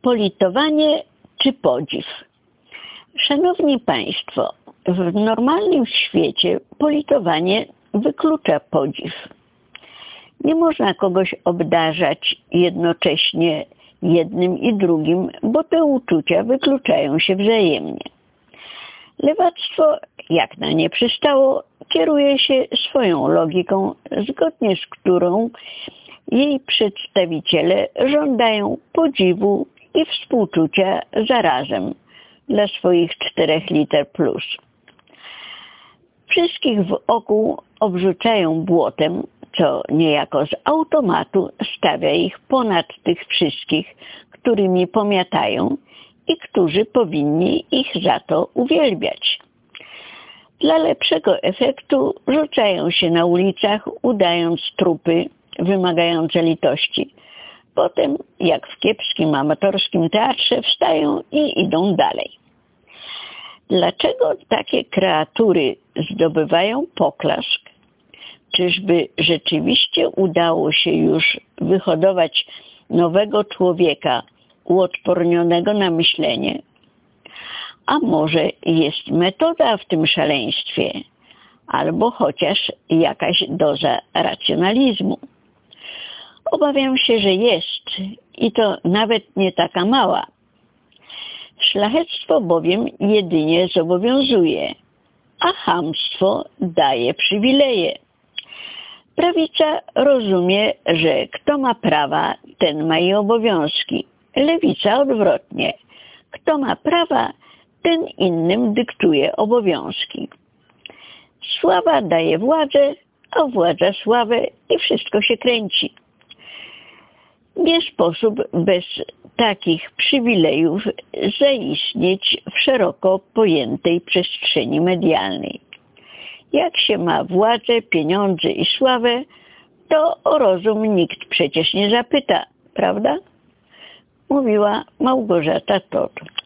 Politowanie czy podziw? Szanowni Państwo, w normalnym świecie politowanie wyklucza podziw. Nie można kogoś obdarzać jednocześnie jednym i drugim, bo te uczucia wykluczają się wzajemnie. Lewactwo, jak na nie przystało, kieruje się swoją logiką, zgodnie z którą jej przedstawiciele żądają podziwu i współczucia zarazem dla swoich 4 liter plus. Wszystkich wokół obrzucają błotem, co niejako z automatu stawia ich ponad tych wszystkich, którymi pomiatają i którzy powinni ich za to uwielbiać. Dla lepszego efektu rzucają się na ulicach, udając trupy wymagające litości. Potem, jak w kiepskim amatorskim teatrze, wstają i idą dalej. Dlaczego takie kreatury zdobywają poklask? Czyżby rzeczywiście udało się już wyhodować nowego człowieka uodpornionego na myślenie? A może jest metoda w tym szaleństwie, albo chociaż jakaś doza racjonalizmu? Obawiam się, że jest i to nawet nie taka mała. Szlachectwo bowiem jedynie zobowiązuje, a chamstwo daje przywileje. Prawica rozumie, że kto ma prawa, ten ma i obowiązki. Lewica odwrotnie. Kto ma prawa, ten innym dyktuje obowiązki. Sława daje władzę, a władza sławę i wszystko się kręci. Nie sposób bez takich przywilejów zaistnieć w szeroko pojętej przestrzeni medialnej. Jak się ma władzę, pieniądze i sławę, to o rozum nikt przecież nie zapyta, prawda? Mówiła Małgorzata Todd.